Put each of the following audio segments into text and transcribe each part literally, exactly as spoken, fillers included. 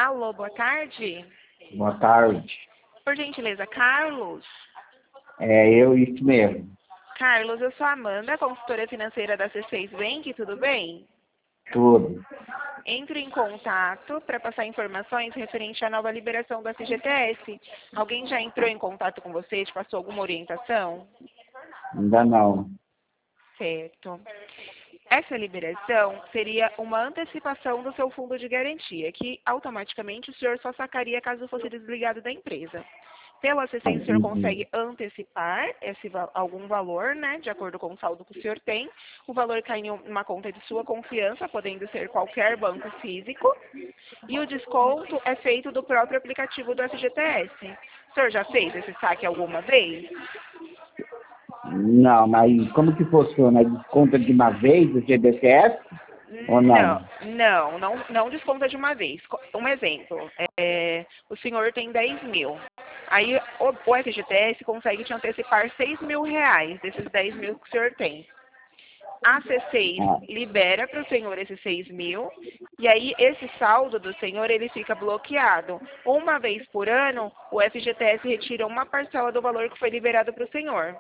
Alô, boa tarde. Boa tarde. Por gentileza, Carlos? É eu, isso mesmo. Carlos, eu sou a Amanda, consultora financeira da C seis Bank, tudo bem? Tudo. Entro em contato para passar informações referente à nova liberação do F G T S. Alguém já entrou em contato com você, te passou alguma orientação? Ainda não. Certo. Essa liberação seria uma antecipação do seu fundo de garantia, que automaticamente o senhor só sacaria caso fosse desligado da empresa. Pela C seis, o senhor consegue antecipar esse, algum valor, né, de acordo com o saldo que o senhor tem. O valor cai em uma conta de sua confiança, podendo ser qualquer banco físico. E o desconto é feito do próprio aplicativo do F G T S. O senhor já fez esse saque alguma vez? Não, mas como que funciona? Desconta de uma vez o G B T S ou Não, não? não, não, não desconta de uma vez. Um exemplo, é, o senhor tem dez mil. Aí o, o F G T S consegue te antecipar seis mil reais desses dez mil que o senhor tem. A C seis Ah. libera para o senhor esses seis mil, e aí esse saldo do senhor ele fica bloqueado. Uma vez por ano, o F G T S retira uma parcela do valor que foi liberado para o senhor.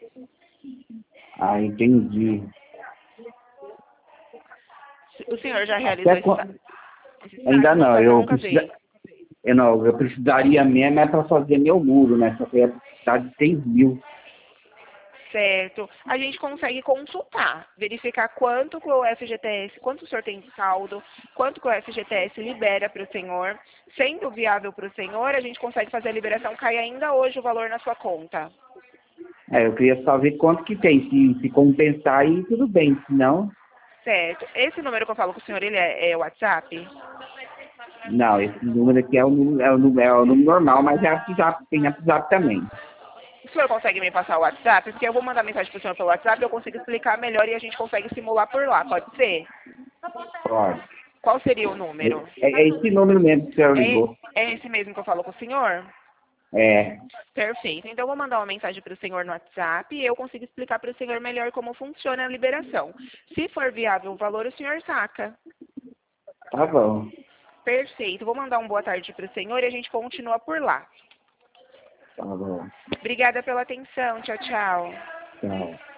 Ah, entendi. O senhor já realizou Até esse, qua- sa- esse saque? Ainda Não, não, sabe, eu eu, nunca precisa... vi. eu, não, eu precisaria mesmo é para fazer meu muro, né? Só que eu ia precisar de seis mil. Certo. A gente consegue consultar, verificar quanto que o F G T S, quanto o senhor tem de saldo, quanto que o F G T S libera para o senhor. Sendo viável para o senhor, a gente consegue fazer a liberação, cai ainda hoje o valor na sua conta. É, eu queria só ver quanto que tem. Se, se compensar aí, tudo bem. Se não, Certo. Esse número que eu falo com o senhor, ele é, é WhatsApp? não, esse número aqui é o número, é o número, é o número normal, mas é WhatsApp, tem WhatsApp também. O senhor consegue me passar o WhatsApp? Porque eu vou mandar mensagem para o senhor pelo WhatsApp, eu consigo explicar melhor e a gente consegue simular por lá, pode ser? Pode. Qual seria o número? É, é esse número mesmo que o senhor É, ligou. é esse mesmo que eu falo com o senhor? É, Perfeito. Então, eu vou mandar uma mensagem para o senhor no WhatsApp e eu consigo explicar para o senhor melhor como funciona a liberação. Se for viável o valor, o senhor saca. tá bom. Perfeito. Vou mandar um boa tarde para o senhor e a gente continua por lá. Tá bom. Obrigada pela atenção. Tchau, tchau. Tchau.